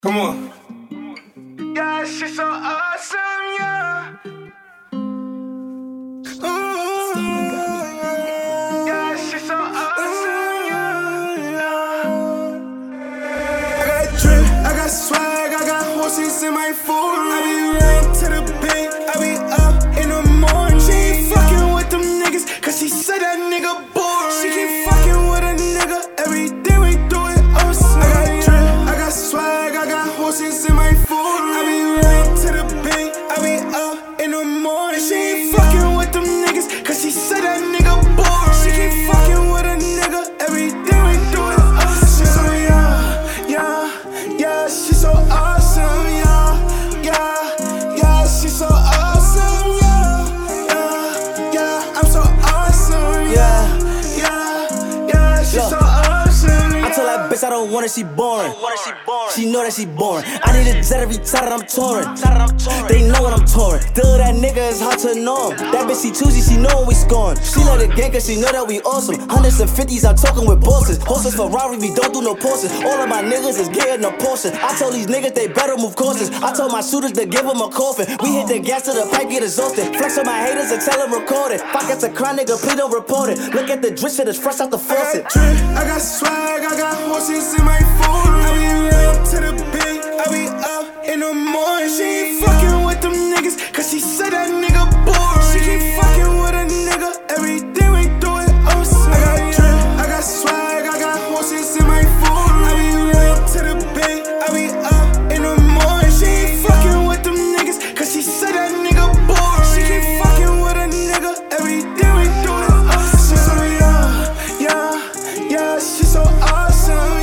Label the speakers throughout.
Speaker 1: Come on. Yeah, she's so awesome, yeah. Yeah, she's so awesome, yeah. I got drip, I got swag, I got horses in my food. I be running to the bank, I be up in the morning. She ain't fucking with them niggas, cause she said that nigga boring. She keep fucking with a nigga, every day we do it awesome. I got drip, I got swag, I got horses in my food. I be running to the bank, I be up in the morning. She ain't fucking with them niggas, cause she said that nigga boring. She keep fucking with a nigga, every day we do it awesome. She so yeah, she's so awesome, yeah, she's so awesome, yeah, I'm so awesome, yeah, she's so awesome, yeah.
Speaker 2: I tell that bitch I don't want her, she boring. She know that she boring. I need a jet every time that I'm touring. They know what I'm touring. Still that nigga is hard to know him. That bitch she choosy, she know when we scoring. She love the gang cause she know that we awesome. Hundreds and fifties, I'm talking with bosses. Horses Ferrari, we don't do no Porsches. All of my niggas is getting a portion. I told these niggas they better move courses. I told my shooters to give them a coffin. We hit the gas till the pipe get exhausted. Flex on my haters and tell them record it. If I get to cry, nigga, please don't report it. Look at the drip, shit is fresh out the faucet.
Speaker 1: I got swag, I got horses in my food. I be running to the bank, I be up in the morning. She ain't fucking with them niggas, cause she said that nigga boring. She keep fucking with a nigga, every day we do it awesome. I got drip, I got swag, I got horses in my food. I be running to the bank, I be up in the morning. She ain't fucking with them niggas, cause she said that nigga boring. She keep fucking with a nigga, every day we do it awesome. She so yeah, she's so awesome,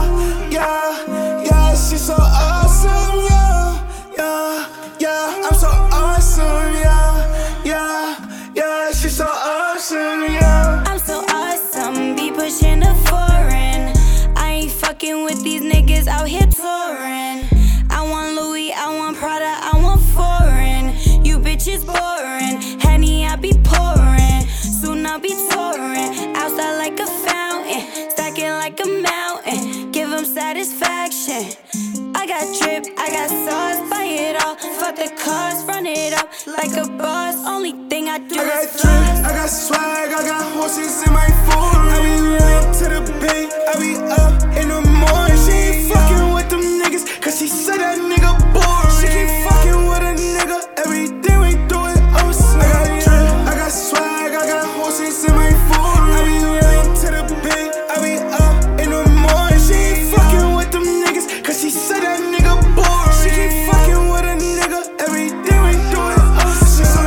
Speaker 1: yeah, she's so awesome, yeah, I'm so awesome, yeah, she's so awesome, yeah.
Speaker 3: I'm so awesome, be pushing the foreign. I ain't fucking with these niggas out here touring. I want Louis, I want Prada, I want foreign. You bitches boring, Henny I be pouring. Soon I'll be touring, outside like a fountain, stacking like a mountain, give them satisfaction. I got drip, I got sauce, buy it all. Fuck the cost, run it up like a boss. Only thing I do
Speaker 1: I got
Speaker 3: is
Speaker 1: drip,
Speaker 3: floss.
Speaker 1: I got swag, I got horses in my food. I be running to the bank, I be up in the morning. She ain't fucking with them niggas, cause she said that nigga boring. She keep fucking with a nigga, every day we do it awesome. I got drip, I got swag, I got horses in my food. I be running to the bank, I be up in the morning. She ain't fucking with them niggas, cause she said that nigga boring. She keep fucking with a nigga, every day we do it awesome. She so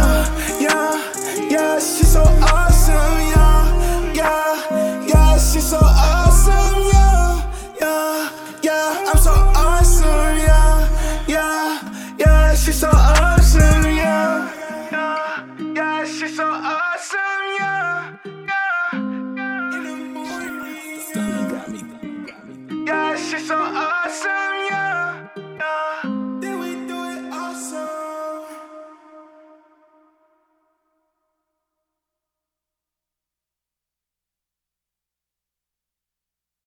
Speaker 1: yeah, she's so awesome, yeah, she's so awesome, yeah, I'm so awesome, yeah, she's so awesome, yeah, she's so awesome, yeah, in the morning, yeah, she's so awesome.